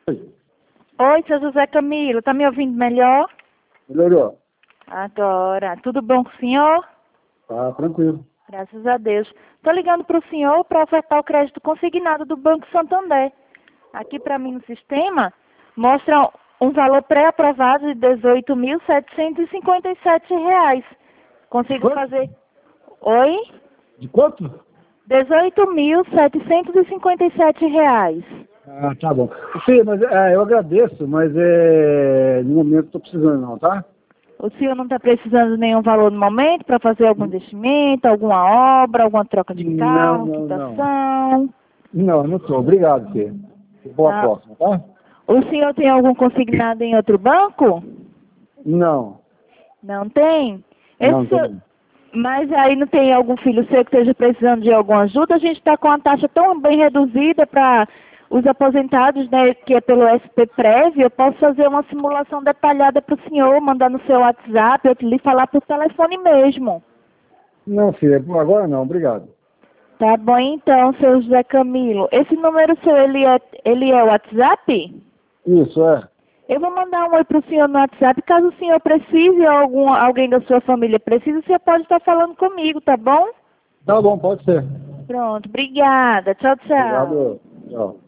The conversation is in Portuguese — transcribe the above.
Oi. Oi, seu José Camilo, tá me ouvindo melhor? Melhorou? Agora, tudo bom com o senhor? Tá tranquilo. Graças a Deus. Estou ligando para o senhor para ofertar o crédito consignado do Banco Santander. Aqui para mim no sistema mostra um valor pré-aprovado de R$ 18.757. Consigo Quanto? fazer... Oi? De quanto? R$ 18.757. Ah, tá bom. Sim, mas eu agradeço, mas no momento estou precisando não, tá? O senhor não está precisando de nenhum valor no momento para fazer algum investimento, alguma obra, alguma troca de Não, carro, não, não. quitação? Não estou. Obrigado, filho. Boa Ah, próxima, tá? o senhor tem algum consignado em outro banco? Não, Não tem? não Esse seu... tem. Mas aí não tem algum filho seu que esteja precisando de alguma ajuda? A gente está com uma taxa tão bem reduzida para os aposentados, né, que é pelo SP-Prev. Eu posso fazer uma simulação detalhada para o senhor, mandar no seu WhatsApp, eu lhe falar por telefone mesmo. Não, filho, por agora não, obrigado. Tá bom então, seu José Camilo. Esse número seu, ele é o WhatsApp? Isso, é. Eu vou mandar um oi pro senhor no WhatsApp. Caso o senhor precise ou alguém da sua família precise, você pode estar falando comigo, tá bom? Tá bom, pode ser. Pronto, obrigada. Tchau, tchau. Obrigado. Tchau.